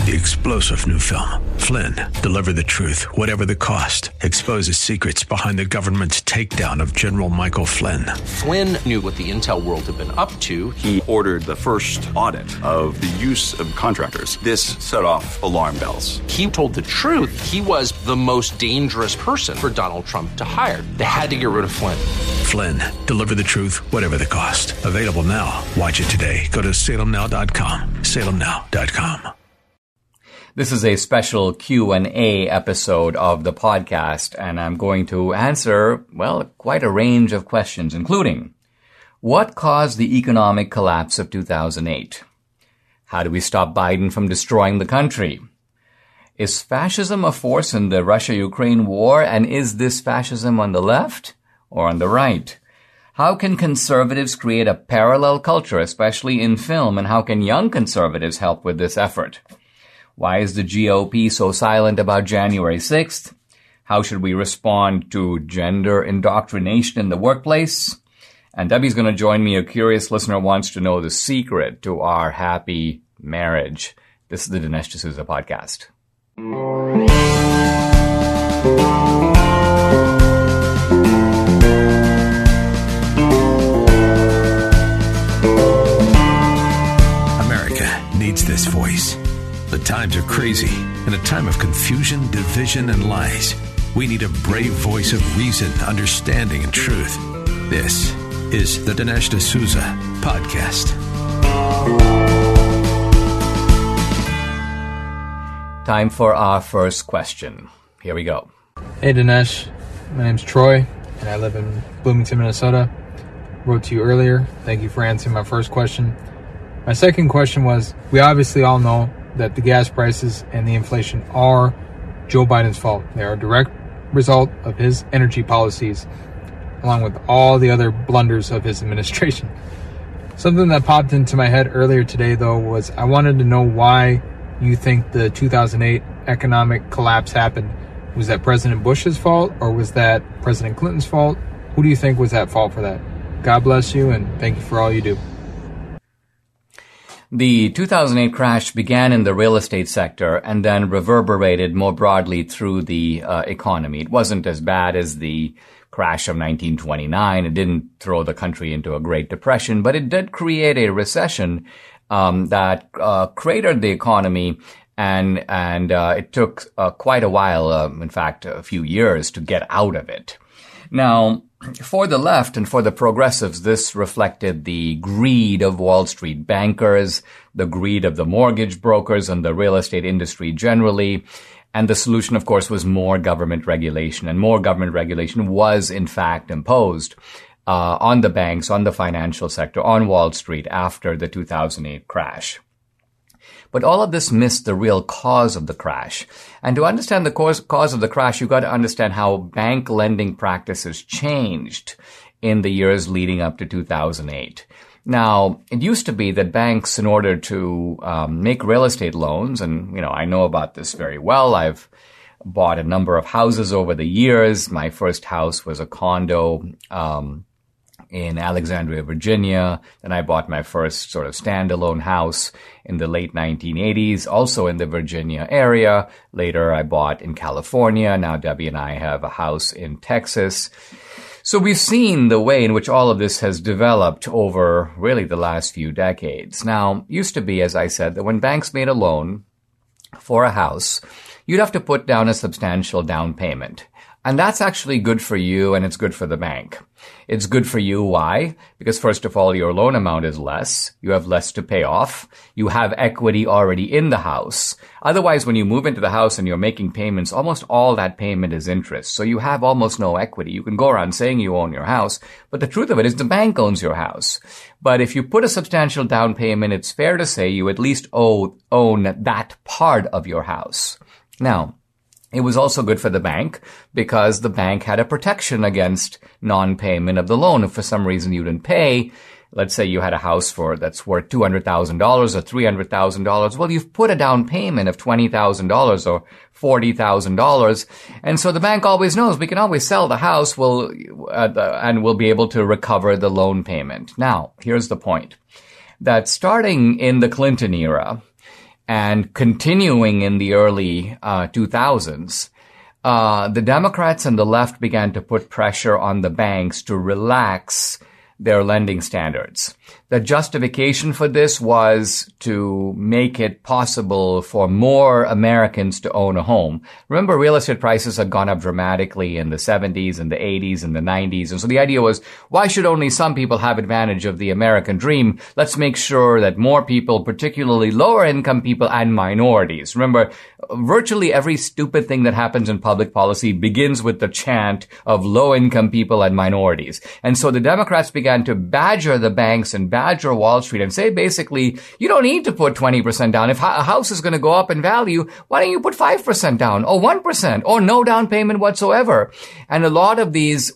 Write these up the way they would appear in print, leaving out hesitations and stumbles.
the explosive new film, Flynn, Deliver the Truth, Whatever the Cost, exposes secrets behind the government's takedown of General Michael Flynn. Flynn knew what the intel world had been up to. He ordered the first audit of the use of contractors. This set off alarm bells. He told the truth. He was the most dangerous person for Donald Trump to hire. They had to get rid of Flynn. Flynn, Deliver the Truth, Whatever the Cost. Available now. Watch it today. Go to salemnow.com. salemnow.com. This is a special Q&A episode of the podcast, and I'm going to answer, well, quite a range of questions, including, what caused the economic collapse of 2008? How do we stop Biden from destroying the country? Is fascism a force in the Russia-Ukraine war, and is this fascism on the left or on the right? How can conservatives create a parallel culture, especially in film, and how can young conservatives help with this effort? Why is the GOP so silent about January 6th? How should we respond to gender indoctrination in the workplace? And Debbie's going to join me. A curious listener wants to know the secret to our happy marriage. This is the Dinesh D'Souza podcast. America needs this voice. The times are crazy. In a time of confusion, division, and lies, we need a brave voice of reason, understanding, and truth. This is the Dinesh D'Souza podcast. Time for our first question. Here we go. Hey Dinesh, my name's Troy, and I live in Bloomington, Minnesota. Wrote to you earlier. Thank you for answering my first question. My second question was, we obviously all know that the gas prices and the inflation are Joe Biden's fault. They are a direct result of his energy policies, along with all the other blunders of his administration. Something that popped into my head earlier today, though, was I wanted to know why you think the 2008 economic collapse happened. Was that President Bush's fault, or was that President Clinton's fault? Who do you think was at fault for that? God bless you, and thank you for all you do. The 2008 crash began in the real estate sector and then reverberated more broadly through the economy. It wasn't as bad as the crash of 1929. It didn't throw the country into a Great Depression, but it did create a recession that cratered the economy, and it took quite a while, in fact, a few years to get out of it. Now, for the left and for the progressives, this reflected the greed of Wall Street bankers, the greed of the mortgage brokers and the real estate industry generally. And the solution, of course, was more government regulation. And more government regulation was, in fact, imposed on the banks, on the financial sector, on Wall Street after the 2008 crash. But all of this missed the real cause of the crash. And to understand the cause of the crash, you've got to understand how bank lending practices changed in the years leading up to 2008. Now, it used to be that banks, in order to make real estate loans, and, I know about this very well. I've bought a number of houses over the years. My first house was a condo in Alexandria, Virginia. Then I bought my first sort of standalone house in the late 1980s, also in the Virginia area. Later, I bought in California. Now Debbie and I have a house in Texas. So we've seen the way in which all of this has developed over really the last few decades. Now, it used to be, as I said, that when banks made a loan for a house, you'd have to put down a substantial down payment. And that's actually good for you, and it's good for the bank. It's good for you. Why? Because first of all, your loan amount is less. You have less to pay off. You have equity already in the house. Otherwise, when you move into the house and you're making payments, almost all that payment is interest. So you have almost no equity. You can go around saying you own your house, but the truth of it is the bank owns your house. But if you put a substantial down payment, it's fair to say you at least own that part of your house. Now, it was also good for the bank because the bank had a protection against non-payment of the loan. If for some reason you didn't pay, let's say you had a house that's worth $200,000 or $300,000. Well, you've put a down payment of $20,000 or $40,000. And so the bank always knows we can always sell the house and we'll be able to recover the loan payment. Now, here's the point. That starting in the Clinton era, and continuing in the early 2000s, the Democrats and the left began to put pressure on the banks to relax their lending standards. The justification for this was to make it possible for more Americans to own a home. Remember, real estate prices had gone up dramatically in the 70s and the 80s and the 90s. And so the idea was, why should only some people have advantage of the American dream? Let's make sure that more people, particularly lower income people and minorities. Remember, virtually every stupid thing that happens in public policy begins with the chant of low income people and minorities. And so the Democrats began to badger the banks and badger Wall Street and say basically, you don't need to put 20% down. If a house is going to go up in value, why don't you put 5% down or 1% or no down payment whatsoever? And a lot of these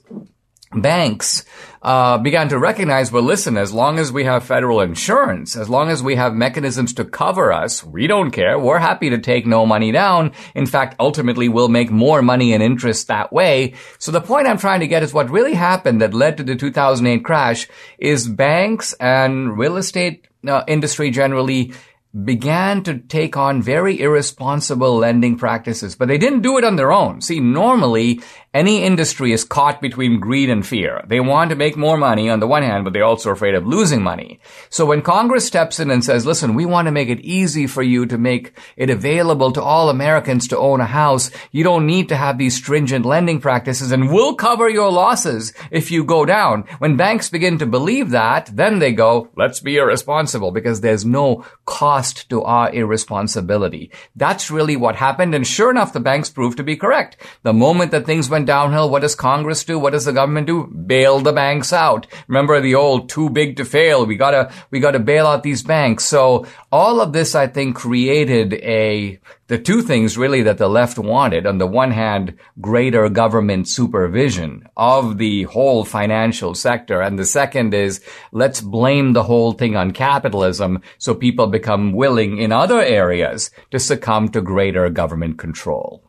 banks began to recognize, well, listen, as long as we have federal insurance, as long as we have mechanisms to cover us, we don't care. We're happy to take no money down. In fact, ultimately, we'll make more money in interest that way. So the point I'm trying to get is what really happened that led to the 2008 crash is banks and real estate industry generally began to take on very irresponsible lending practices, but they didn't do it on their own. See, normally, any industry is caught between greed and fear. They want to make more money on the one hand, but they're also afraid of losing money. So when Congress steps in and says, listen, we want to make it easy for you to make it available to all Americans to own a house, you don't need to have these stringent lending practices, and we'll cover your losses if you go down. When banks begin to believe that, then they go, let's be irresponsible, because there's no cost to our irresponsibility. That's really what happened, and sure enough, the banks proved to be correct. The moment that things went downhill, what does Congress do? What does the government do? Bail the banks out. Remember the old too big to fail. We gotta bail out these banks. So all of this, I think, created the two things really that the left wanted. On the one hand, greater government supervision of the whole financial sector. And the second is, let's blame the whole thing on capitalism so people become willing in other areas to succumb to greater government control.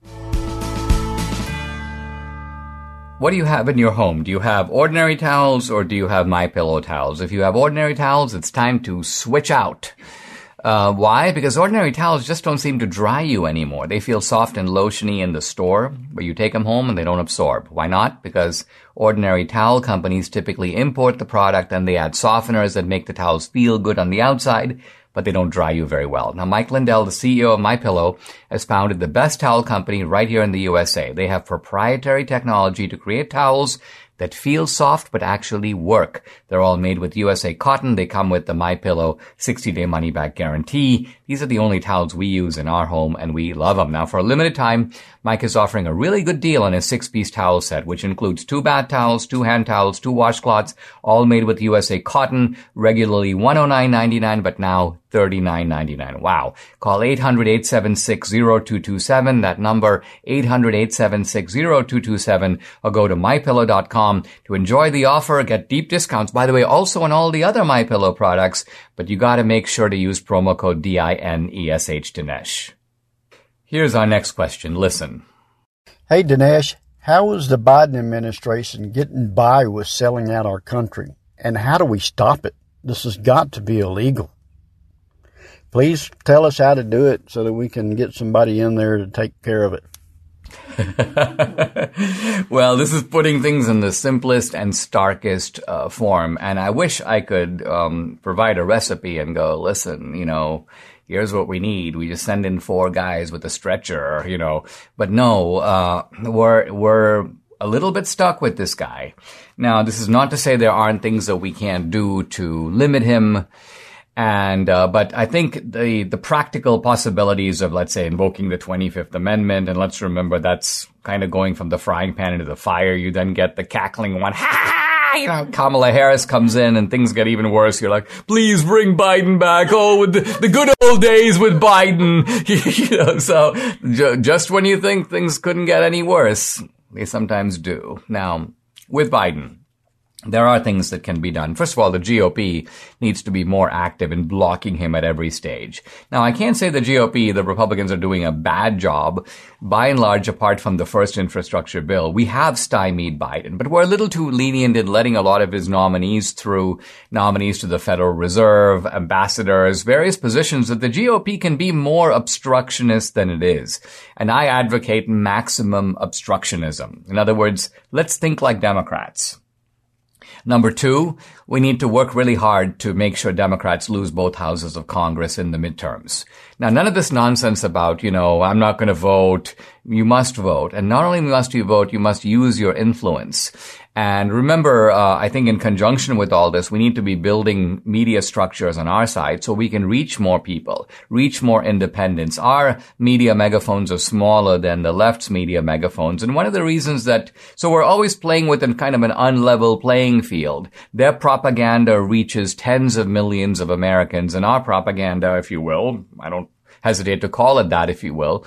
What do you have in your home? Do you have ordinary towels or do you have MyPillow towels? If you have ordinary towels, it's time to switch out. Why? Because ordinary towels just don't seem to dry you anymore. They feel soft and lotiony in the store, but you take them home and they don't absorb. Why not? Because ordinary towel companies typically import the product and they add softeners that make the towels feel good on the outside, but they don't dry you very well. Now, Mike Lindell, the CEO of MyPillow, has founded the best towel company right here in the USA. They have proprietary technology to create towels that feel soft but actually work. They're all made with USA cotton. They come with the MyPillow 60-day money-back guarantee. These are the only towels we use in our home, and we love them. Now, for a limited time, Mike is offering a really good deal on his 6-piece towel set, which includes 2 bath towels, 2 hand towels, 2 washcloths, all made with USA cotton, regularly $109.99, but now $39.99. Wow. Call 800-876-0227. That number, 800-876-0227, or go to MyPillow.com to enjoy the offer, get deep discounts, by the way, also on all the other MyPillow products, but you gotta make sure to use promo code DINESH, Dinesh. Here's our next question. Listen. Hey, Dinesh, how is the Biden administration getting by with selling out our country? And how do we stop it? This has got to be illegal. Please tell us how to do it so that we can get somebody in there to take care of it. Well, this is putting things in the simplest and starkest form. And I wish I could provide a recipe and go, listen, here's what we need. We just send in 4 guys with a stretcher, But no, we're a little bit stuck with this guy. Now, this is not to say there aren't things that we can't do to limit him. But I think the practical possibilities of, let's say, invoking the 25th Amendment, and let's remember that's kind of going from the frying pan into the fire. You then get the cackling one, Kamala Harris comes in and things get even worse. You're like, please bring Biden back. Oh, with the good old days with Biden. So just when you think things couldn't get any worse, they sometimes do. Now, with Biden, there are things that can be done. First of all, the GOP needs to be more active in blocking him at every stage. Now, I can't say the GOP, the Republicans, are doing a bad job. By and large, apart from the first infrastructure bill, we have stymied Biden, but we're a little too lenient in letting a lot of his nominees through, nominees to the Federal Reserve, ambassadors, various positions that the GOP can be more obstructionist than it is. And I advocate maximum obstructionism. In other words, let's think like Democrats. Number two, we need to work really hard to make sure Democrats lose both houses of Congress in the midterms. Now, none of this nonsense about, I'm not going to vote. You must vote. And not only must you vote, you must use your influence. And remember, I think in conjunction with all this, we need to be building media structures on our side so we can reach more people, reach more independents. Our media megaphones are smaller than the left's media megaphones. And one of the reasons so we're always playing with a kind of an unlevel playing field. Their propaganda reaches tens of millions of Americans, and our propaganda, if you will, I don't hesitate to call it that, if you will,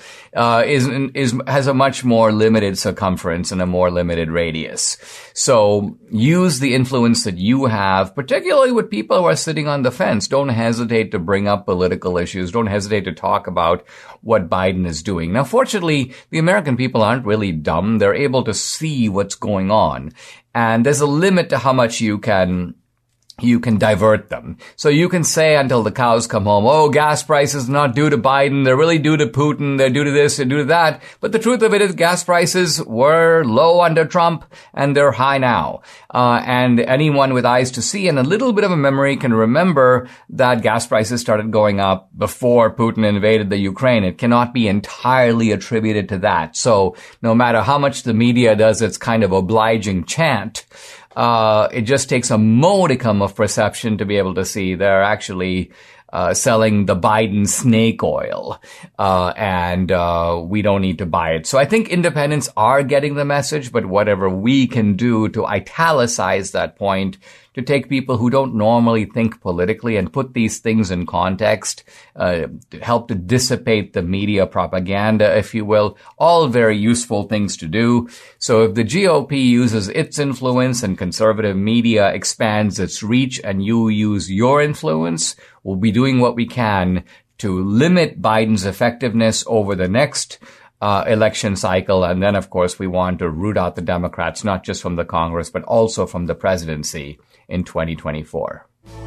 has a much more limited circumference and a more limited radius. So use the influence that you have, particularly with people who are sitting on the fence. Don't hesitate to bring up political issues. Don't hesitate to talk about what Biden is doing. Now, fortunately, the American people aren't really dumb. They're able to see what's going on. And there's a limit to how much you can divert them. So you can say until the cows come home, oh, gas prices are not due to Biden. They're really due to Putin. They're due to this. They're due to that. But the truth of it is gas prices were low under Trump and they're high now. And anyone with eyes to see and a little bit of a memory can remember that gas prices started going up before Putin invaded the Ukraine. It cannot be entirely attributed to that. So no matter how much the media does its kind of obliging chant, it just takes a modicum of perception to be able to see they're actually selling the Biden snake oil, and we don't need to buy it. So I think independents are getting the message, but whatever we can do to italicize that point, to take people who don't normally think politically and put these things in context, to help to dissipate the media propaganda, if you will, all very useful things to do. So if the GOP uses its influence and conservative media expands its reach and you use your influence, we'll be doing what we can to limit Biden's effectiveness over the next election cycle. And then, of course, we want to root out the Democrats, not just from the Congress, but also from the presidency in 2024.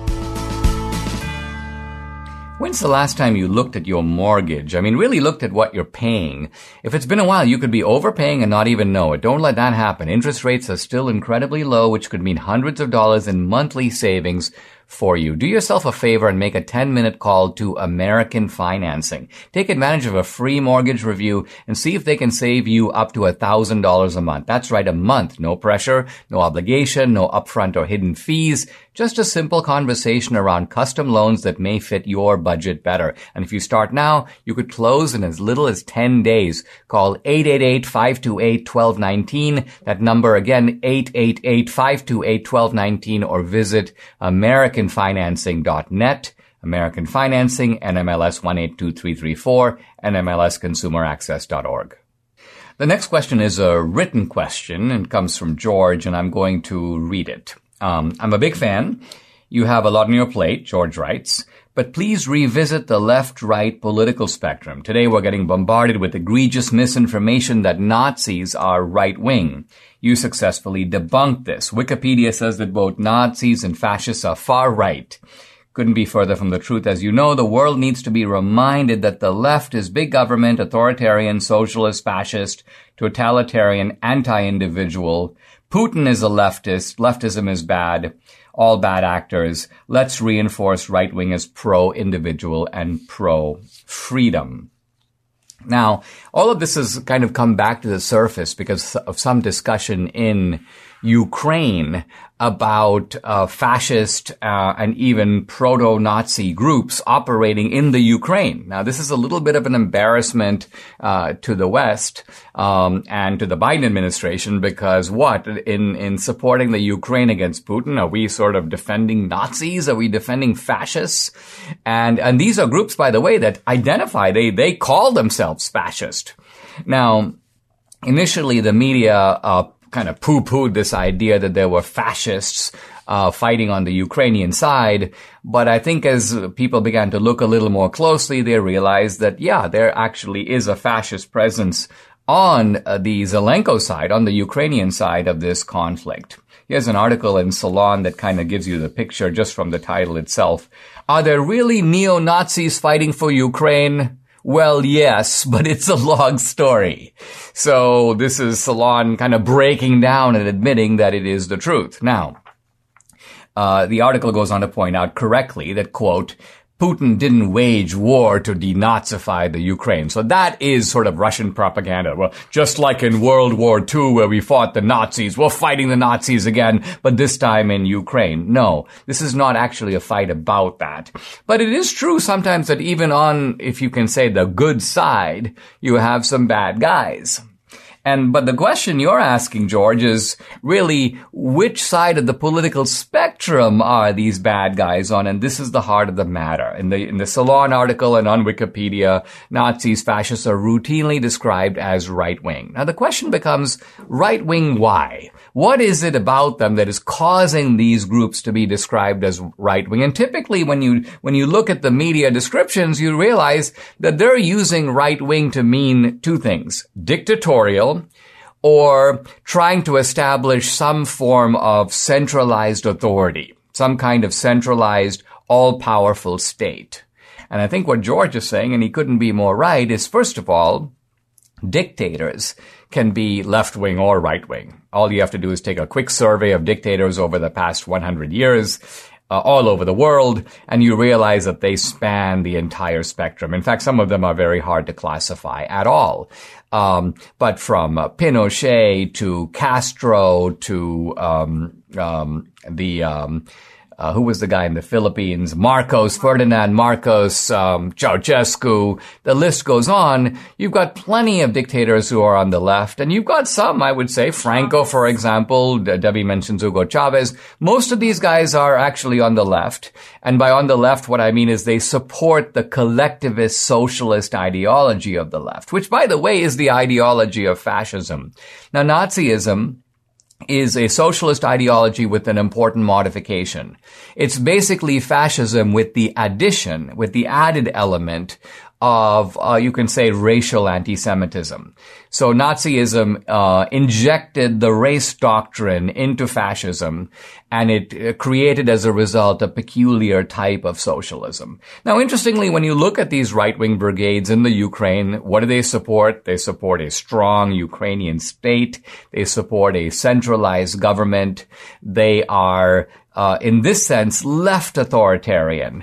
When's the last time you looked at your mortgage? I mean, really looked at what you're paying. If it's been a while, you could be overpaying and not even know it. Don't let that happen. Interest rates are still incredibly low, which could mean hundreds of dollars in monthly savings for you. Do yourself a favor and make a 10-minute call to American Financing. Take advantage of a free mortgage review and see if they can save you up to $1,000 a month. That's right, a month. No pressure, no obligation, no upfront or hidden fees. Just a simple conversation around custom loans that may fit your budget better. And if you start now, you could close in as little as 10 days. Call 888-528-1219. That number again, 888-528-1219, or visit AmericanFinancing.net. American Financing, NMLS 182334, NMLSConsumerAccess.org. The next question is a written question and comes from George, and I'm going to read it. I'm a big fan. You have a lot on your plate, George writes, but please revisit the left-right political spectrum. Today we're getting bombarded with egregious misinformation that Nazis are right-wing. You successfully debunked this. Wikipedia says that both Nazis and fascists are far-right. Couldn't be further from the truth. As you know, the world needs to be reminded that the left is big government, authoritarian, socialist, fascist, totalitarian, anti-individual. Putin is a leftist. Leftism is bad. All bad actors. Let's reinforce right-wing as pro-individual and pro-freedom. Now, all of this has kind of come back to the surface because of some discussion in Ukraine about fascist and even proto-Nazi groups operating in the Ukraine. Now, this is a little bit of an embarrassment to the West and to the Biden administration, because in supporting the Ukraine against Putin, are we sort of defending Nazis? Are we defending fascists? And these are groups, by the way, that identify, they call themselves fascist. Now, initially, the media kind of poo-pooed this idea that there were fascists fighting on the Ukrainian side. But I think as people began to look a little more closely, they realized that, yeah, there actually is a fascist presence on the Zelenko side, on the Ukrainian side of this conflict. Here's an article in Salon that kind of gives you the picture just from the title itself. Are there really neo-Nazis fighting for Ukraine? Well, yes, but it's a long story. So this is Salon kind of breaking down and admitting that it is the truth. Now, the article goes on to point out correctly that, quote, Putin didn't wage war to denazify the Ukraine. So that is sort of Russian propaganda. Well, just like in World War II where we fought the Nazis, we're fighting the Nazis again, but this time in Ukraine. No, this is not actually a fight about that. But it is true sometimes that even on, if you can say, the good side, you have some bad guys. But the question you're asking, George, is really which side of the political spectrum are these bad guys on? And this is the heart of the matter. In the Salon article and on Wikipedia, Nazis, fascists are routinely described as right-wing. Now the question becomes, right-wing why? What is it about them that is causing these groups to be described as right-wing? And typically when you look at the media descriptions, you realize that they're using right-wing to mean two things: dictatorial, or trying to establish some form of centralized authority, some kind of centralized, all-powerful state. And I think what George is saying, and he couldn't be more right, is first of all, dictators can be left-wing or right-wing. All you have to do is take a quick survey of dictators over the past 100 years, all over the world, and you realize that they span the entire spectrum. In fact, some of them are very hard to classify at all. But from Pinochet to Castro to who was the guy in the Philippines? Ferdinand Marcos, Ceausescu. The list goes on. You've got plenty of dictators who are on the left, and you've got some, I would say, Franco, for example. Debbie mentions Hugo Chavez. Most of these guys are actually on the left. And by on the left, what I mean is they support the collectivist socialist ideology of the left, which, by the way, is the ideology of fascism. Now, Nazism is a socialist ideology with an important modification. It's basically fascism with the added element of, you can say, racial anti-Semitism. So Nazism injected the race doctrine into fascism, and it created as a result a peculiar type of socialism. Now, interestingly, when you look at these right-wing brigades in the Ukraine, what do they support? They support a strong Ukrainian state. They support a centralized government. They are in this sense, left authoritarian.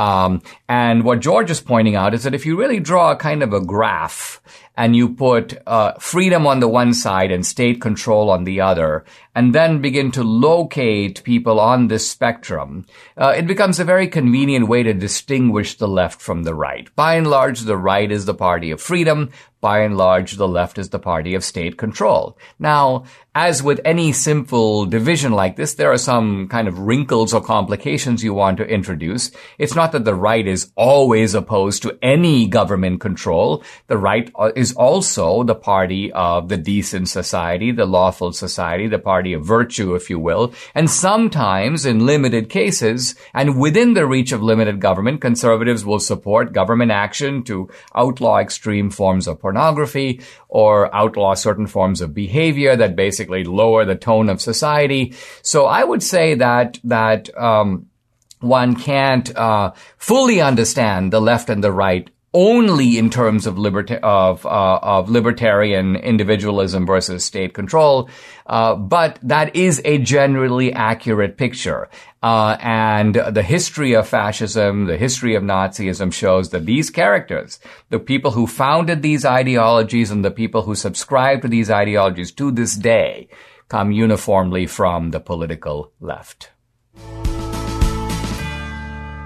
And what George is pointing out is that if you really draw a kind of a graph and you put freedom on the one side and state control on the other, and then begin to locate people on this spectrum, it becomes a very convenient way to distinguish the left from the right. By and large, the right is the party of freedom. By and large, the left is the party of state control. Now, as with any simple division like this, there are some kind of wrinkles or complications you want to introduce. It's not that the right is always opposed to any government control. The right is also the party of the decent society, the lawful society, the party of virtue, if you will. And sometimes, in limited cases, and within the reach of limited government, conservatives will support government action to outlaw extreme forms of pornography or outlaw certain forms of behavior that basically lower the tone of society. So I would say that one can't fully understand the left and the right only in terms of libertarian individualism versus state control, but that is a generally accurate picture. And the history of fascism, the history of Nazism shows that these characters, the people who founded these ideologies and the people who subscribe to these ideologies to this day, come uniformly from the political left.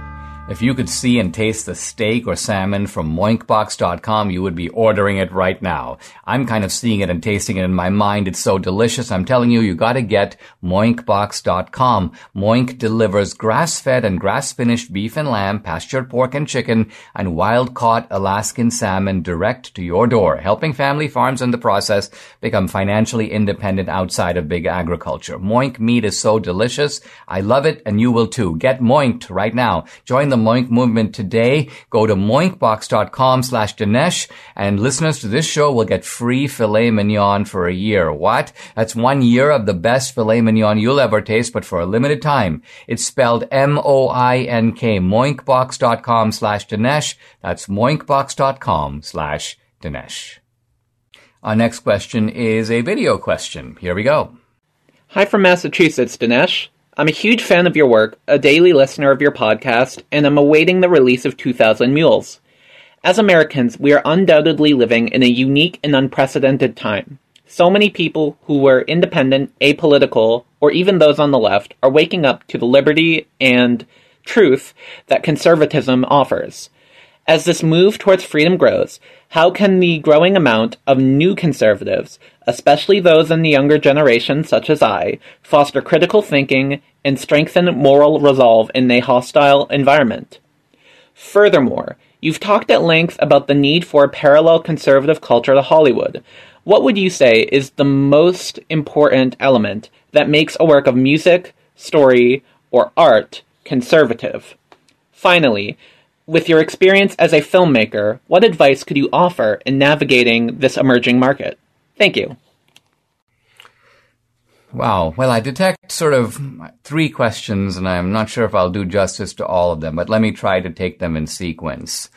If you could see and taste the steak or salmon from moinkbox.com, you would be ordering it right now. I'm kind of seeing it and tasting it in my mind. It's so delicious. I'm telling you, you gotta get moinkbox.com. Moink delivers grass-fed and grass-finished beef and lamb, pastured pork and chicken, and wild-caught Alaskan salmon direct to your door, helping family farms in the process become financially independent outside of big agriculture. Moink meat is so delicious. I love it, and you will too. Get moinked right now. Join the Moink movement today. Go to moinkbox.com/Dinesh, and listeners to this show will get free filet mignon for a year. What? That's 1 year of the best filet mignon you'll ever taste, but for a limited time. It's spelled M-O-I-N-K, moinkbox.com/Dinesh. That's moinkbox.com/Dinesh. Our next question is a video question. Here we go. Hi from Massachusetts, Dinesh. I'm a huge fan of your work, a daily listener of your podcast, and I'm awaiting the release of 2000 Mules. As Americans, we are undoubtedly living in a unique and unprecedented time. So many people who were independent, apolitical, or even those on the left are waking up to the liberty and truth that conservatism offers. As this move towards freedom grows, how can the growing amount of new conservatives, especially those in the younger generation such as I, foster critical thinking and strengthen moral resolve in a hostile environment? Furthermore, you've talked at length about the need for a parallel conservative culture to Hollywood. What would you say is the most important element that makes a work of music, story, or art conservative? Finally, with your experience as a filmmaker, what advice could you offer in navigating this emerging market? Thank you. Wow. Well, I detect sort of 3 questions, and I'm not sure if I'll do justice to all of them, but let me try to take them in sequence.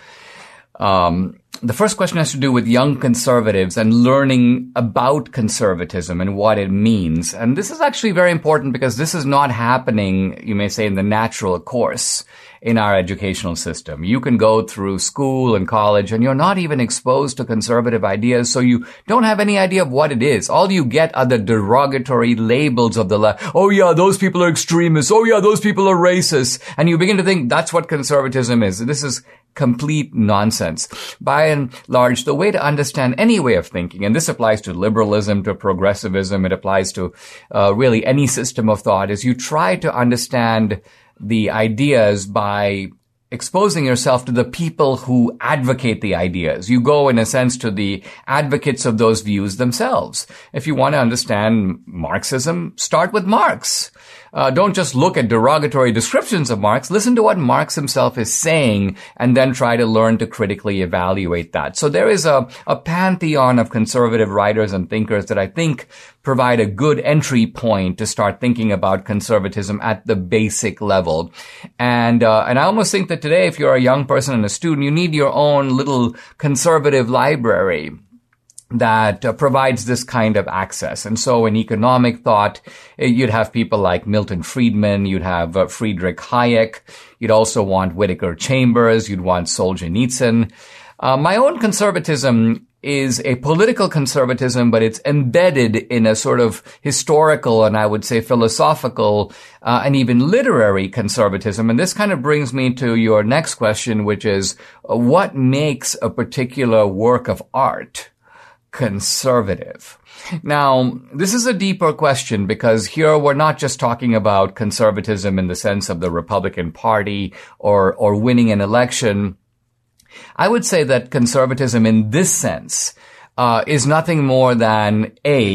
The first question has to do with young conservatives and learning about conservatism and what it means. And this is actually very important because this is not happening, you may say, in the natural course in our educational system. You can go through school and college and you're not even exposed to conservative ideas, so you don't have any idea of what it is. All you get are the derogatory labels of the left. Oh yeah, those people are extremists. Oh yeah, those people are racist. And you begin to think that's what conservatism is. This is complete nonsense. By and large, the way to understand any way of thinking, and this applies to liberalism, to progressivism, it applies to really any system of thought, is you try to understand the ideas by exposing yourself to the people who advocate the ideas. You go, in a sense, to the advocates of those views themselves. If you want to understand Marxism, start with Marx. Don't just look at derogatory descriptions of Marx. Listen to what Marx himself is saying and then try to learn to critically evaluate that. So there is a pantheon of conservative writers and thinkers that I think provide a good entry point to start thinking about conservatism at the basic level. And I almost think that today, if you're a young person and a student, you need your own little conservative library that provides this kind of access. And so in economic thought, you'd have people like Milton Friedman, you'd have Friedrich Hayek, you'd also want Whittaker Chambers, you'd want Solzhenitsyn. My own conservatism is a political conservatism, but it's embedded in a sort of historical and I would say philosophical and even literary conservatism. And this kind of brings me to your next question, which is what makes a particular work of art conservative? Now, this is a deeper question because here we're not just talking about conservatism in the sense of the Republican Party or winning an election. I would say that conservatism in this sense is nothing more than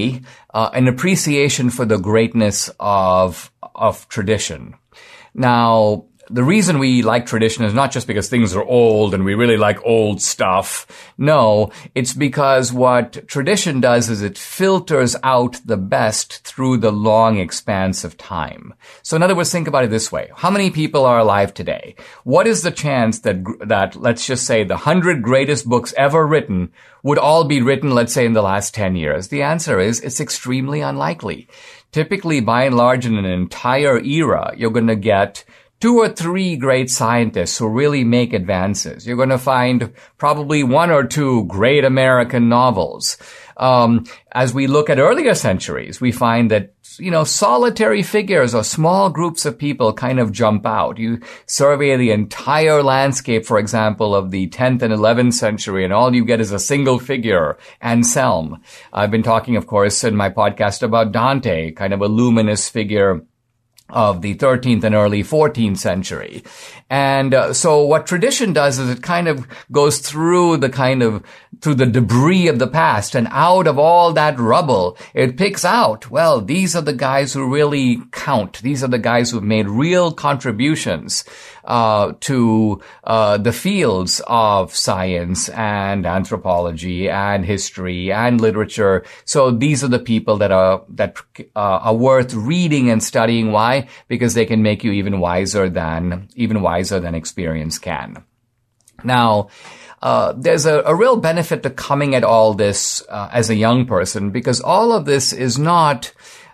an appreciation for the greatness of tradition. Now, the reason we like tradition is not just because things are old and we really like old stuff. No, it's because what tradition does is it filters out the best through the long expanse of time. So in other words, think about it this way. How many people are alive today? What is the chance that let's just say the 100 greatest books ever written would all be written, let's say, in the last 10 years? The answer is it's extremely unlikely. Typically, by and large, in an entire era, you're going to get 2 or 3 great scientists who really make advances. You're going to find probably 1 or 2 great American novels. As we look at earlier centuries, we find that, solitary figures or small groups of people kind of jump out. You survey the entire landscape, for example, of the 10th and 11th century, and all you get is a single figure, Anselm. I've been talking, of course, in my podcast about Dante, kind of a luminous figure of the 13th and early 14th century. And so what tradition does is it kind of goes through the debris of the past, and out of all that rubble, it picks out, well, these are the guys who really count. These are the guys who've made real contributions to the fields of science and anthropology and history and literature. So these are the people that are worth reading and studying. Why? Because they can make you even wiser than experience can. Now, there's a real benefit to coming at all this as a young person, because all of this is not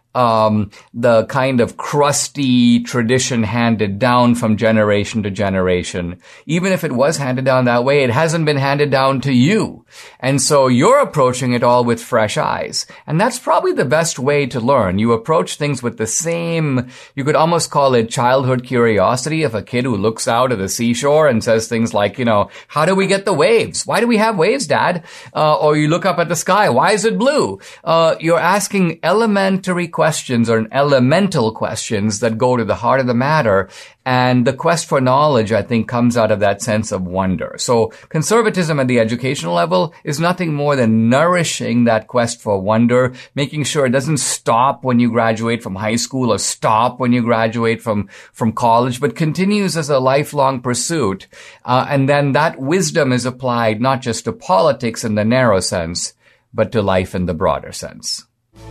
the kind of crusty tradition handed down from generation to generation. Even if it was handed down that way, it hasn't been handed down to you. And so you're approaching it all with fresh eyes. And that's probably the best way to learn. You approach things with the same, you could almost call it childhood curiosity of a kid who looks out at the seashore and says things like, how do we get the waves? Why do we have waves, Dad? Or you look up at the sky. Why is it blue? You're asking elementary questions or elemental questions that go to the heart of the matter. And the quest for knowledge, I think, comes out of that sense of wonder. So conservatism at the educational level is nothing more than nourishing that quest for wonder, making sure it doesn't stop when you graduate from high school or stop when you graduate from college, but continues as a lifelong pursuit. And then that wisdom is applied not just to politics in the narrow sense, but to life in the broader sense.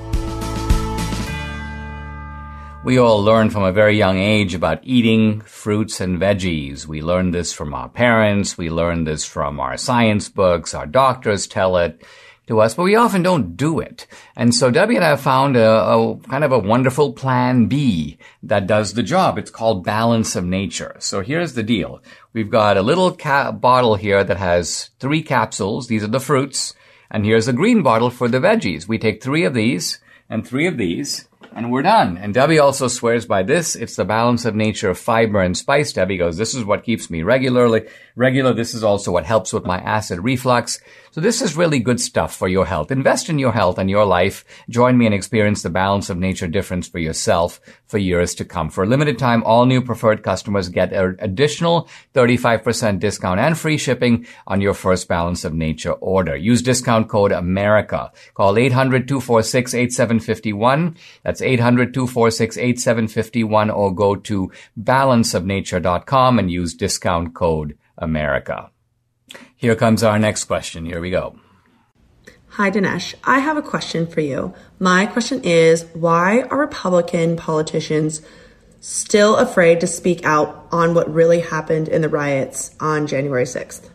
We all learn from a very young age about eating fruits and veggies. We learn this from our parents. We learn this from our science books. Our doctors tell it to us, but we often don't do it. And so Debbie and I have found a kind of a wonderful plan B that does the job. It's called Balance of Nature. So here's the deal. We've got a little bottle here that has 3 capsules. These are the fruits. And here's a green bottle for the veggies. We take 3 of these and 3 of these, and we're done. And Debbie also swears by this. It's the balance of nature of fiber and spice. Debbie goes, this is what keeps me regular. This is also what helps with my acid reflux. So this is really good stuff for your health. Invest in your health and your life. Join me and experience the balance of nature difference for yourself for years to come. For a limited time, all new preferred customers get an additional 35% discount and free shipping on your first Balance of Nature order. Use discount code AMERICA. Call 800-246-8751. That's 800-246-8751, or go to balanceofnature.com and use discount code AMERICA. Here comes our next question. Here we go. Hi, Dinesh. I have a question for you. My question is, why are Republican politicians still afraid to speak out on what really happened in the riots on January 6th?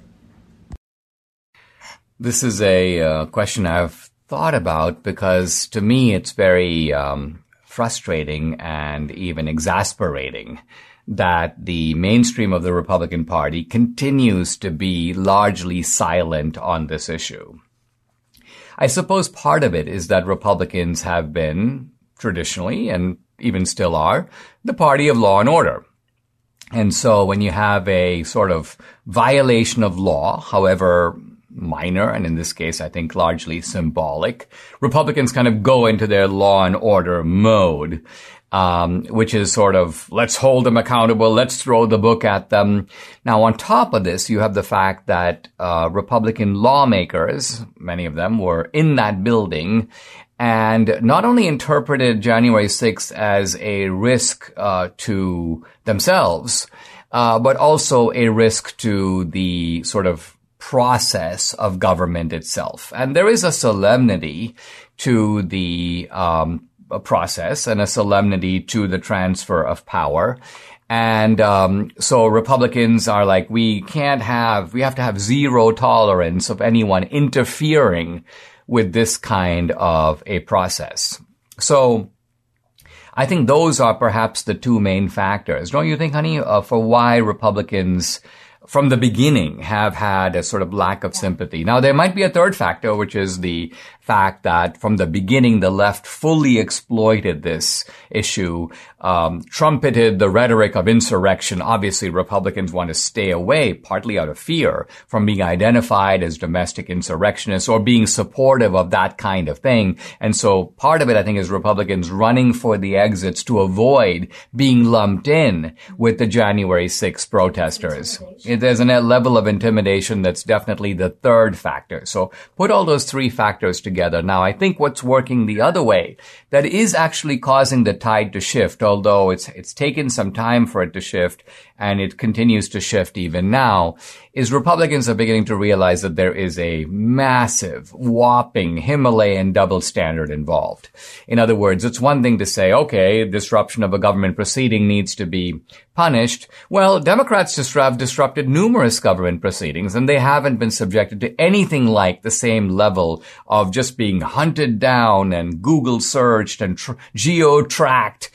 This is a question I've thought about, because to me it's very frustrating and even exasperating that the mainstream of the Republican Party continues to be largely silent on this issue. I suppose part of it is that Republicans have been traditionally, and even still are, the party of law and order. And so when you have a sort of violation of law, however minor, and in this case I think largely symbolic, Republicans kind of go into their law and order mode. Which is sort of, let's hold them accountable, let's throw the book at them. Now, on top of this, you have the fact that Republican lawmakers, many of them, were in that building and not only interpreted January 6th as a risk to themselves, but also a risk to the sort of process of government itself. And there is a solemnity to the a process and a solemnity to the transfer of power. And so Republicans are like, we have to have zero tolerance of anyone interfering with this kind of a process. So I think those are perhaps the two main factors. Don't you think, honey, for why Republicans from the beginning have had a sort of lack of sympathy? Now, there might be a third factor, which is the fact that from the beginning, the left fully exploited this issue, trumpeted the rhetoric of insurrection. Obviously, Republicans want to stay away, partly out of fear, from being identified as domestic insurrectionists or being supportive of that kind of thing. And so part of it, I think, is Republicans running for the exits to avoid being lumped in with the January 6th protesters. There's a level of intimidation that's definitely the third factor. So put all those three factors together. Now, I think what's working the other way that is actually causing the tide to shift, although it's taken some time for it to shift and it continues to shift even now, is Republicans are beginning to realize that there is a massive, whopping Himalayan double standard involved. In other words, it's one thing to say, okay, disruption of a government proceeding needs to be punished. Well, Democrats have disrupted numerous government proceedings, and they haven't been subjected to anything like the same level of just being hunted down and Google searched and geo-tracked,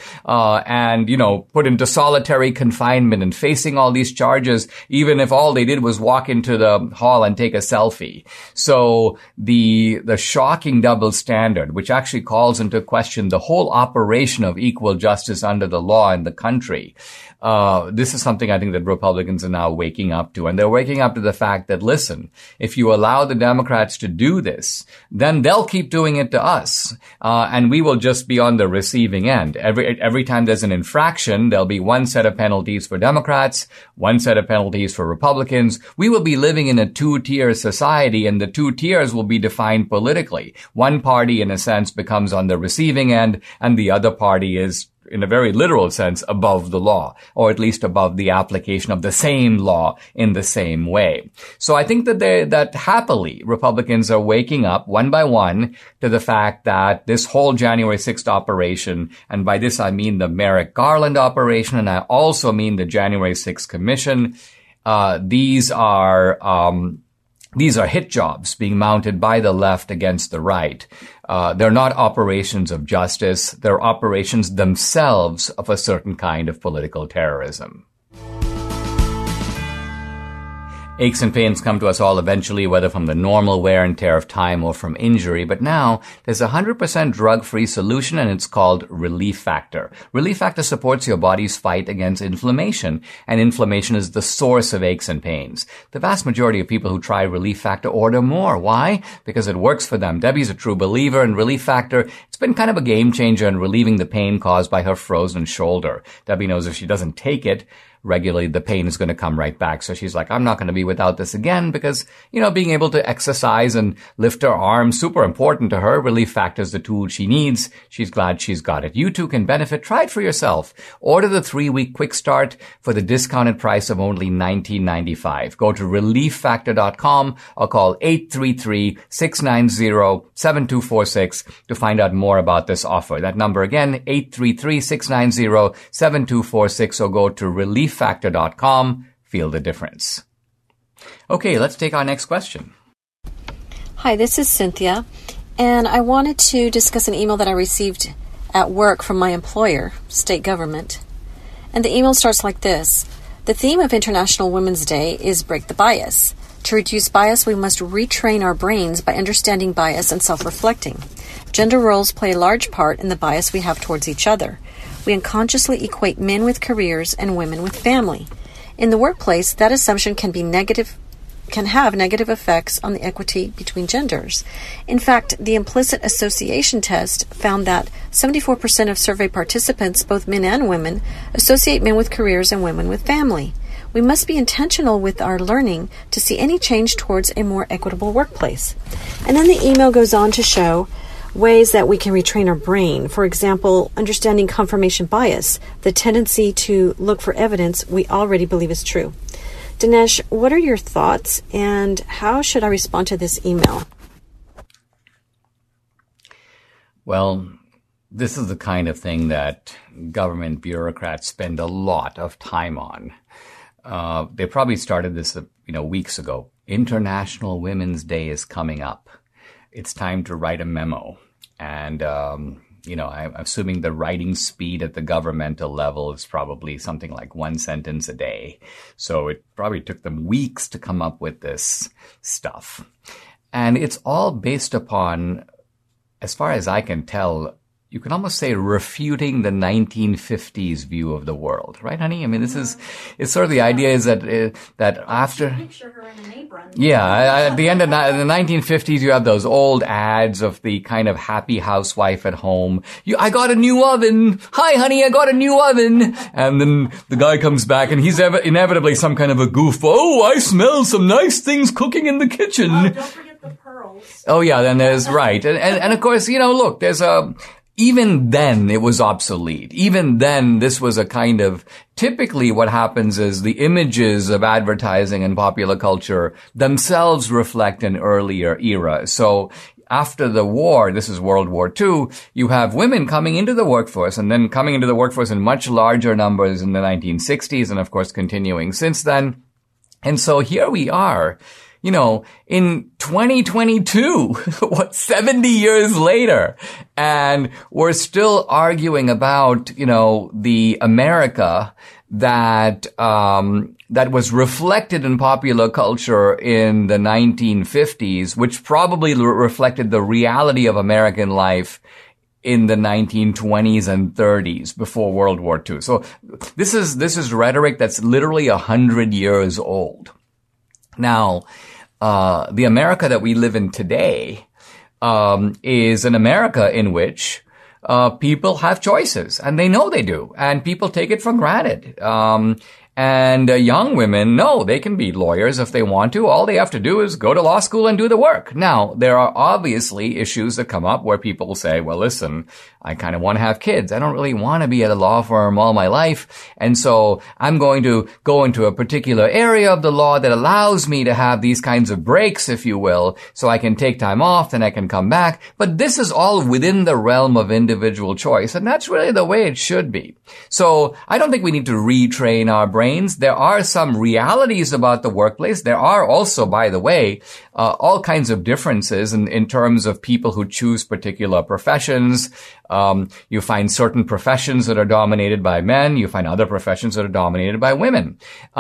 and, put into solitary confinement and facing all these charges, even if all they did was walk into the hall and take a selfie. So the shocking double standard, which actually calls into question the whole operation of equal justice under the law in the country, this is something I think that Republicans are now waking up to. And they're waking up to the fact that, listen, if you allow the Democrats to do this, then they'll keep doing it to us. And we will just be on the receiving end. Every time there's an infraction, there'll be one set of penalties for Democrats, one set of penalties for Republicans. We will be living in a two-tier society, and the two tiers will be defined politically. One party, in a sense, becomes on the receiving end, and the other party is, in a very literal sense, above the law, or at least above the application of the same law in the same way. So I think that happily Republicans are waking up one by one to the fact that this whole January 6th operation, and by this I mean the Merrick Garland operation, and I also mean the January 6th Commission, these are hit jobs being mounted by the left against the right. They're not operations of justice. They're operations themselves of a certain kind of political terrorism. Aches and pains come to us all eventually, whether from the normal wear and tear of time or from injury. But now there's a 100% drug-free solution, and it's called Relief Factor. Relief Factor supports your body's fight against inflammation, and inflammation is the source of aches and pains. The vast majority of people who try Relief Factor order more. Why? Because it works for them. Debbie's a true believer in Relief Factor. It's been kind of a game changer in relieving the pain caused by her frozen shoulder. Debbie knows if she doesn't take it regularly, the pain is going to come right back. So she's like, I'm not going to be without this again, because, being able to exercise and lift her arms, super important to her. Relief Factor is the tool she needs. She's glad she's got it. You too can benefit. Try it for yourself. Order the 3-week quick start for the discounted price of only $19.95. Go to relieffactor.com or call 833-690-7246 to find out more about this offer. That number again, 833-690-7246, or go to relieffactor.com. Feel the difference. Okay, let's take our next question. Hi, this is Cynthia, and I wanted to discuss an email that I received at work from my employer, state government. And the email starts like this. The theme of International Women's Day is Break the Bias. To reduce bias, we must retrain our brains by understanding bias and self-reflecting. Gender roles play a large part in the bias we have towards each other. We unconsciously equate men with careers and women with family. In the workplace, that assumption can have negative effects on the equity between genders. In fact, the implicit association test found that 74% of survey participants, both men and women, associate men with careers and women with family. We must be intentional with our learning to see any change towards a more equitable workplace. And then the email goes on to show ways that we can retrain our brain. For example, understanding confirmation bias, the tendency to look for evidence we already believe is true. Dinesh, what are your thoughts, and how should I respond to this email? Well, this is the kind of thing that government bureaucrats spend a lot of time on. They probably started this, weeks ago. International Women's Day is coming up. It's time to write a memo. And I'm assuming the writing speed at the governmental level is probably something like 1 sentence a day. So it probably took them weeks to come up with this stuff. And it's all based upon, as far as I can tell, you can almost say refuting the 1950s view of the world, right, honey? I mean, it's sort of the idea is that after, picture her in an apron. Yeah, at the end of the 1950s, you have those old ads of the kind of happy housewife at home. I got a new oven. Hi, honey, I got a new oven. And then the guy comes back and he's inevitably some kind of a goof. Oh, I smell some nice things cooking in the kitchen. Oh, don't forget the pearls. Oh, yeah, then there's, right. And of course, look, there's even then, it was obsolete. Even then, this was a kind of, typically what happens is the images of advertising and popular culture themselves reflect an earlier era. So after the war, this is World War II, you have women coming into the workforce and then coming into the workforce in much larger numbers in the 1960s and of course continuing since then. And so here we are. In 2022, 70 years later, and we're still arguing about, the America that was reflected in popular culture in the 1950s, which probably reflected the reality of American life in the 1920s and 30s before World War II. So this is rhetoric that's literally 100 years old. Now, the America that we live in today, is an America in which, people have choices and they know they do and people take it for granted. And young women know they can be lawyers if they want to. All they have to do is go to law school and do the work. Now, there are obviously issues that come up where people will say, well, listen, I kind of want to have kids. I don't really want to be at a law firm all my life. And so I'm going to go into a particular area of the law that allows me to have these kinds of breaks, if you will, so I can take time off, then I can come back. But this is all within the realm of individual choice. And that's really the way it should be. So I don't think we need to retrain our brains. There are some realities about the workplace. There are also, by the way, all kinds of differences in terms of people who choose particular professions. You find certain professions that are dominated by men. You find other professions that are dominated by women.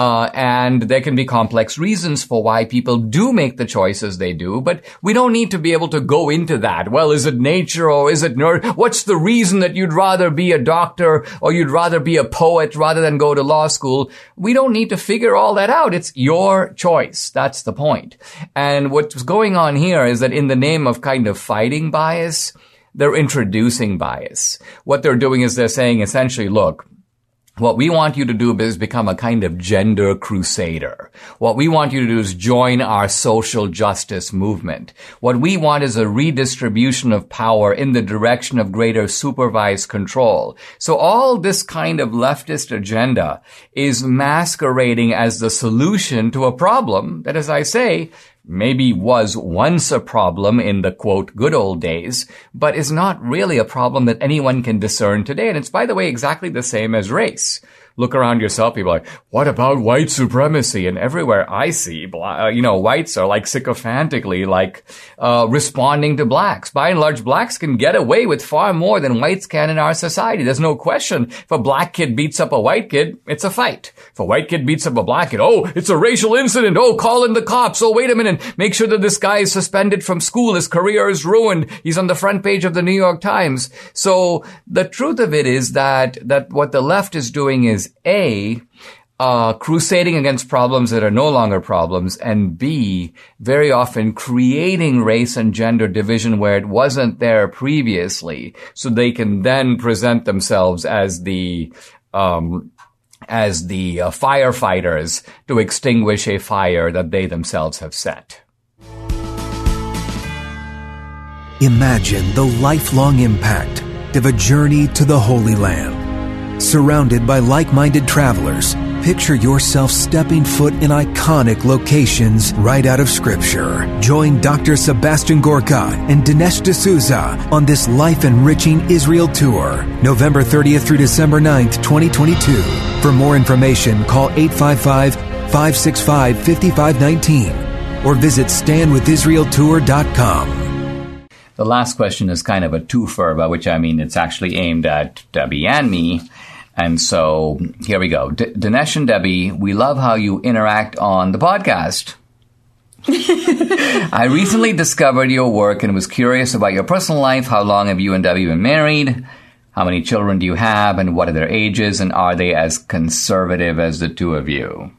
And there can be complex reasons for why people do make the choices they do, but we don't need to be able to go into that. Well, is it nature or is it nerd? What's the reason that you'd rather be a doctor or you'd rather be a poet rather than go to law school? We don't need to figure all that out. It's your choice. That's the point. And what's going on here is that in the name of kind of fighting bias, they're introducing bias. What they're doing is they're saying essentially, look, what we want you to do is become a kind of gender crusader. What we want you to do is join our social justice movement. What we want is a redistribution of power in the direction of greater supervised control. So all this kind of leftist agenda is masquerading as the solution to a problem that, as I say, maybe was once a problem in the, quote, good old days, but is not really a problem that anyone can discern today. And it's, by the way, exactly the same as race. Look around yourself, people are like, what about white supremacy? And everywhere I see, whites are like sycophantically responding to blacks. By and large, blacks can get away with far more than whites can in our society. There's no question. If a black kid beats up a white kid, it's a fight. If a white kid beats up a black kid, oh, it's a racial incident. Oh, call in the cops. Oh, wait a minute. Make sure that this guy is suspended from school. His career is ruined. He's on the front page of the New York Times. So the truth of it is that what the left is doing is A, crusading against problems that are no longer problems, and B, very often creating race and gender division where it wasn't there previously, so they can then present themselves as the firefighters to extinguish a fire that they themselves have set. Imagine the lifelong impact of a journey to the Holy Land. Surrounded by like-minded travelers, picture yourself stepping foot in iconic locations right out of Scripture. Join Dr. Sebastian Gorka and Dinesh D'Souza on this life-enriching Israel tour, November 30th through December 9th, 2022. For more information, call 855-565-5519 or visit StandWithIsraelTour.com. The last question is kind of a twofer, by which I mean it's actually aimed at Debbie and me. And so here we go. Dinesh and Debbie, we love how you interact on the podcast. I recently discovered your work and was curious about your personal life. How long have you and Debbie been married? How many children do you have, and what are their ages, and are they as conservative as the two of you?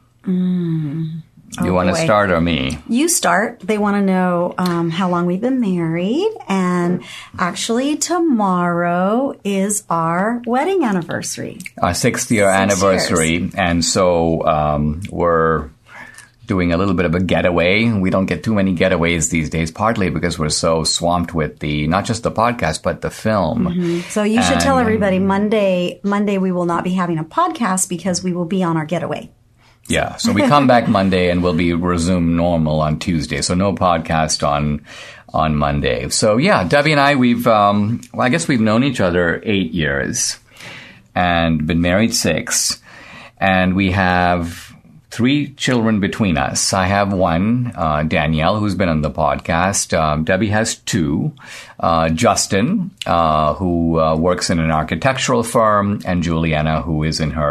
You want to start or me? You start. They want to know how long we've been married, and actually tomorrow is our wedding anniversary. Our 6th-year anniversary, and so we're doing a little bit of a getaway. We don't get too many getaways these days, partly because we're so swamped with not just the podcast, but the film. Mm-hmm. So you should tell everybody Monday we will not be having a podcast because we will be on our getaway. Yeah, so we come back Monday and we'll be resumed normal on Tuesday. So no podcast on Monday. So yeah, Debbie and I, I guess we've known each other 8 years and been married 6. And we have 3 children between us. I have 1, Danielle, who's been on the podcast. Debbie has 2, Justin, who works in an architectural firm, and Juliana, who is in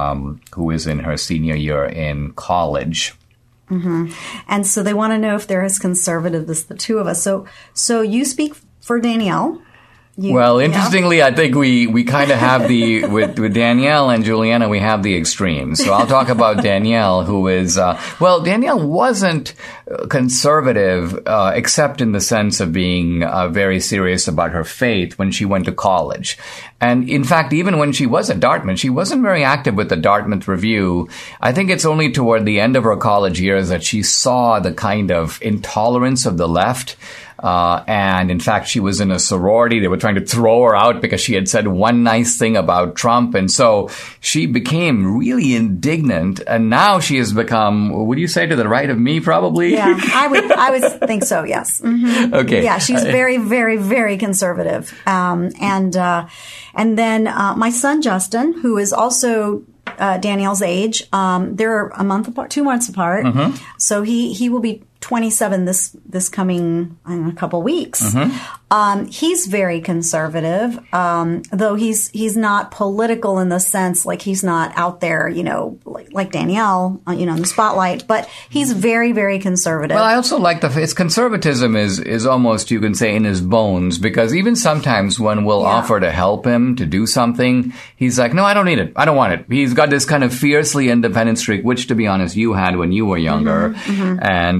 her senior year in college. Mm-hmm. And so they want to know if they're as conservative as the two of us. So you speak for Danielle. Well, interestingly, I think we kind of have with Danielle and Juliana, we have the extremes. So I'll talk about Danielle, who is, Danielle wasn't conservative, except in the sense of being very serious about her faith when she went to college. And in fact, even when she was at Dartmouth, she wasn't very active with the Dartmouth Review. I think it's only toward the end of her college years that she saw the kind of intolerance of the left. And in fact, she was in a sorority. They were trying to throw her out because she had said one nice thing about Trump. And so she became really indignant. And now she has become, would you say, to the right of me, probably? Yeah, I would think so, yes. Mm-hmm. Okay. Yeah, she's very, very, very conservative. And then my son, Justin, who is also Danielle's age, they're a month apart, 2 months apart. Mm-hmm. So he will be 27 this coming in a couple weeks. Mm-hmm. He's very conservative, though he's not political in the sense, like he's not out there, like Danielle, in the spotlight, but he's very, very conservative. Well, I also like his conservatism is almost, you can say, in his bones, because even sometimes when we'll offer to help him to do something, he's like, no, I don't need it. I don't want it. He's got this kind of fiercely independent streak, which, to be honest, you had when you were younger. Mm-hmm.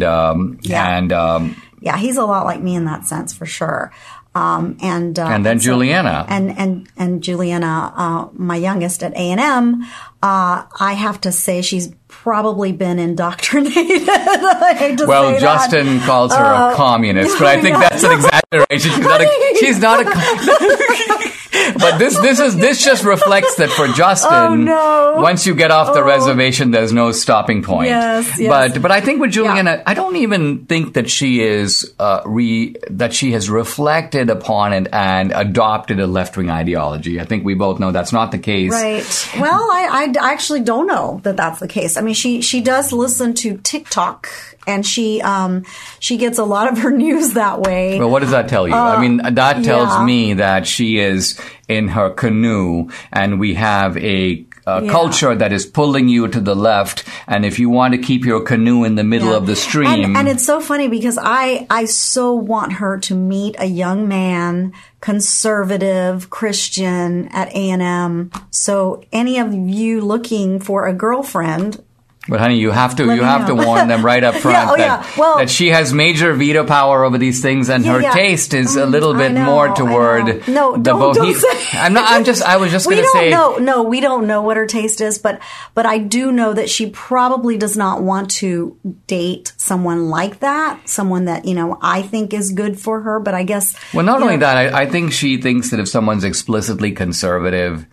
And he's a lot like me in that sense, for sure. And then Juliana. And Juliana, my youngest at A&M, I have to say she's probably been indoctrinated. Well, Justin calls her a communist, but I think that's an exaggeration. She's not a But this just reflects that for Justin, once you get off the reservation, there's no stopping point. Yes. But I think with Juliana, I don't even think that she is that she has reflected upon it and adopted a left-wing ideology. I think we both know that's not the case. Right. Well, I actually don't know that that's the case. I mean, she does listen to TikTok. And she gets a lot of her news that way. Well, what does that tell you? I mean, that tells me that she is in her canoe, and we have a culture that is pulling you to the left. And if you want to keep your canoe in the middle of the stream. And it's so funny because I so want her to meet a young man, conservative, Christian at A&M. So any of you looking for a girlfriend, but honey, you have to warn them right up front that she has major veto power over these things, and her taste is a little bit more toward the bohemian. I was just going to say. No, we don't know what her taste is, but I do know that she probably does not want to date someone like that, someone that, I think is good for her, but I guess. Well, not only that, I think she thinks that if someone's explicitly conservative,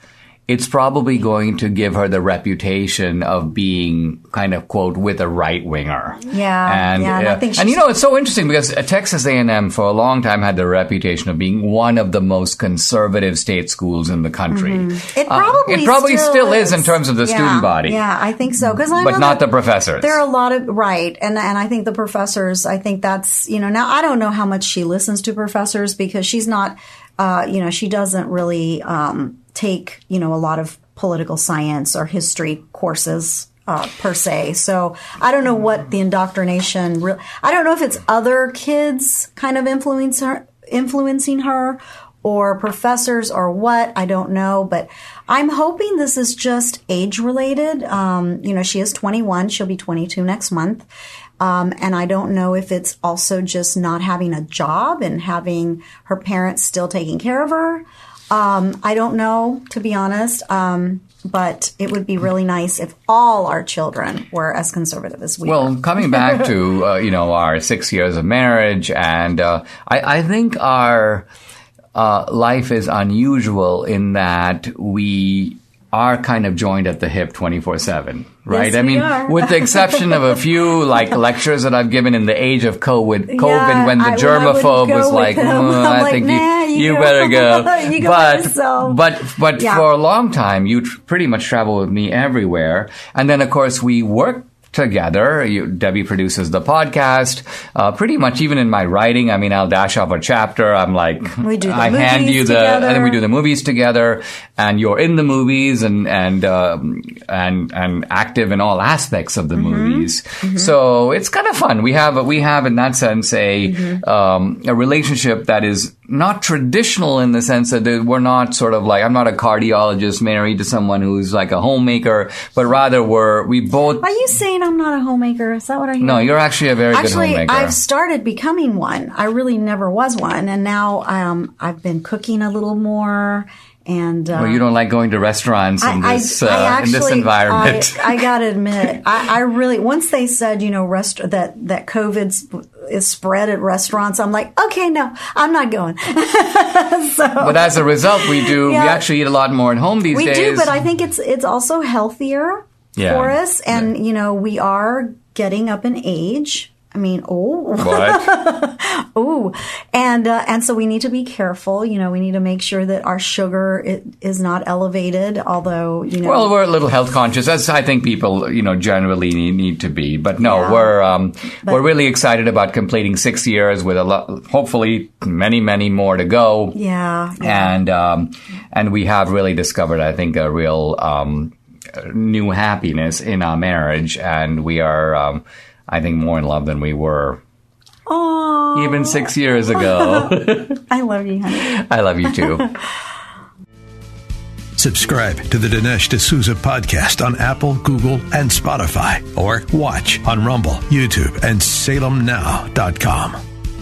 it's probably going to give her the reputation of being kind of, quote, with a right-winger. Yeah, and I think and it's so interesting because Texas A&M for a long time had the reputation of being one of the most conservative state schools in the country. Mm-hmm. It probably still is in terms of the student body. Yeah, I think so. But not the professors. There are a lot of, right. And I think the professors, I think that's, now I don't know how much she listens to professors because she's not, she doesn't really take, a lot of political science or history courses per se. So I don't know what the indoctrination, I don't know if it's other kids kind of influencing her or professors or what, I don't know. But I'm hoping this is just age related. She is 21. She'll be 22 next month. And I don't know if it's also just not having a job and having her parents still taking care of her. I don't know, to be honest. But it would be really nice if all our children were as conservative as we are. Well, coming back to, our 6 years of marriage, and I think our life is unusual in that we are kind of joined at the hip 24/7, right? Yes, we are. With the exception of a few lectures that I've given in the age of COVID when the germaphobe was like, I think you better go. You go by yourself. But for a long time, you pretty much travel with me everywhere. And then, of course, we work together. Debbie produces the podcast. Pretty much even in my writing, I'll dash off a chapter. I'm like, I hand you and then we do the movies together, and you're in the movies and active in all aspects of the movies. Mm-hmm. So it's kind of fun. We have in that sense a relationship that is not traditional in the sense that we're not sort of like, I'm not a cardiologist married to someone who's like a homemaker, but rather we both. Are you saying I'm not a homemaker? Is that what I hear? No, you're actually a very good homemaker. I've started becoming one. I really never was one. And now I've been cooking a little more. And well, you don't like going to restaurants in this environment. I gotta admit, I really, once they said, that COVID is spread at restaurants, I'm like, okay, no, I'm not going. But as a result, we actually eat a lot more at home these days. We do, but I think it's also healthier for us. And, we are getting up in age. What? And so we need to be careful. We need to make sure that our sugar is not elevated, although, Well, we're a little health conscious, as I think people, generally need to be. But no, we're really excited about completing 6 years with hopefully many, many more to go. Yeah. And we have really discovered, I think, a real new happiness in our marriage. And we are, I think, more in love than we were even 6 years ago. I love you, honey. I love you, too. Subscribe to the Dinesh D'Souza podcast on Apple, Google, and Spotify. Or watch on Rumble, YouTube, and SalemNow.com.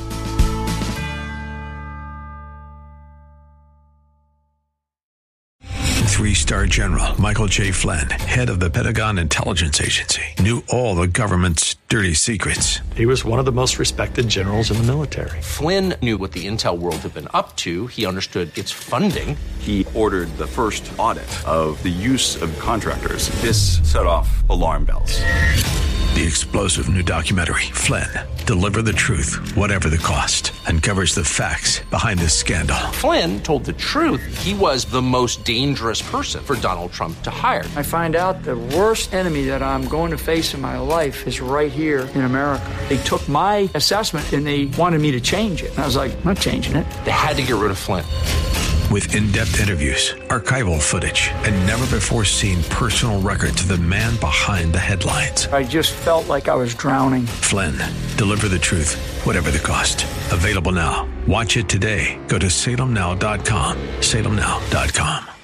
3-star General Michael J. Flynn, head of the Pentagon Intelligence Agency, knew all the government's dirty secrets. He was one of the most respected generals in the military. Flynn knew what the intel world had been up to. He understood its funding. He ordered the first audit of the use of contractors. This set off alarm bells. The explosive new documentary, Flynn, Deliver the Truth, Whatever the Cost, uncovers the facts behind this scandal. Flynn told the truth. He was the most dangerous person for Donald Trump to hire. I find out the worst enemy that I'm going to face in my life is right here in America. They took my assessment and they wanted me to change it. And I was like, I'm not changing it. They had to get rid of Flynn. With in-depth interviews, archival footage, and never-before-seen personal records of the man behind the headlines. I just felt like I was drowning. Flynn, Deliver the Truth, Whatever the Cost. Available now. Watch it today. Go to SalemNow.com. SalemNow.com.